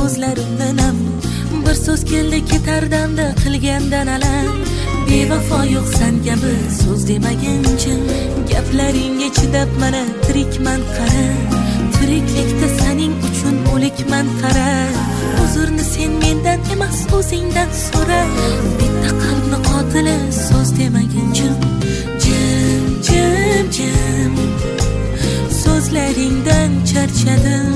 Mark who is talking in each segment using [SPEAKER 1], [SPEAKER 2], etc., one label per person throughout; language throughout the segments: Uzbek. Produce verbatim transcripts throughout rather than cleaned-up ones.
[SPEAKER 1] ko'zlarimdan bir so'z keldi ketardamda qilgandan alam. Bevafo yo'q san kabi so'z demaguncha gaplaringga chidab mana tirikman qara. Tiriklikda sening uchun o'likman qara. Uzrni sen mendan emas o'zingdan so'ra. Bitta qalbni qotili so'z demaguncha jim jim jim so'zlaringdan charchadim.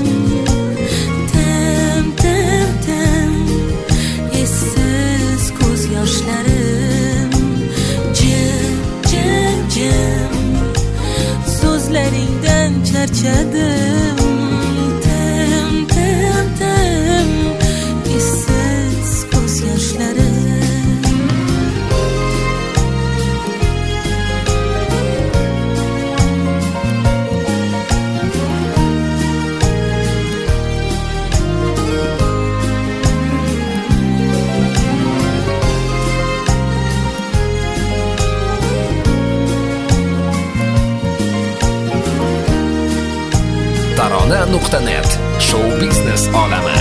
[SPEAKER 1] Tim tim tim essiz ko'z yoshlarim. Jim jim jim so'zlaringdan charchadim. Tim tim tim essiz ko'z yoshlarim.
[SPEAKER 2] tarona nuqta net show biznes olami.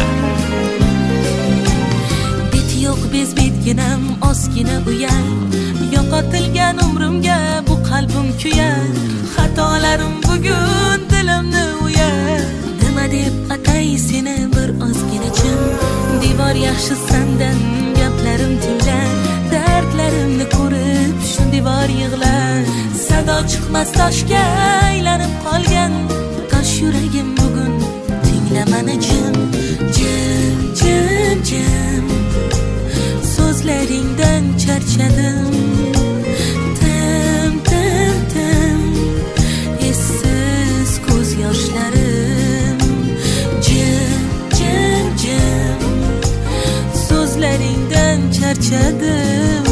[SPEAKER 1] Bit yo'q bezbetginam ozgina uyal. Yo'qotilgan umrimga bu qalbim kuyar. Xatolarim bugun dilimni uyar. Nima deb atay seni bir ozgina chin. Devor yaxshi sandan gaplarim tinglar. Dardlarimni ko'rib shu devor yig'lar. Sado chiqmas toshga aylanib qolgan. Tosh yuragim bugun tingla mani jim. Jim jim jim so'zlaringdan charchadim. Tim tim tim essiz ko'z yoshlarim. Jim jim jim so'zlaringdan charchadim.